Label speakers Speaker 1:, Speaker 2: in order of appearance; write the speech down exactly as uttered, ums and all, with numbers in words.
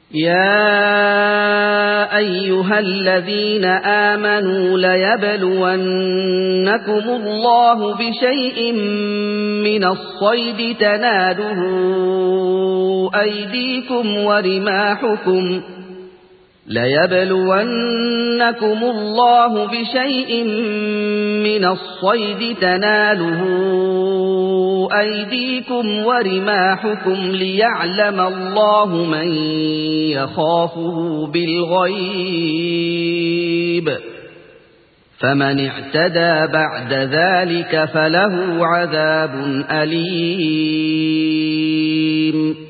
Speaker 1: يا أيها الذين آمنوا ليبلونكم الله بشيء من الصيد تناله أيديكم ورماحكم ليبلونكم الله بشيء من الصيد تناله أيديكم ورماحكم ليعلم الله من يخافه بالغيب فمن اعتدى بعد ذلك فله عذاب أليم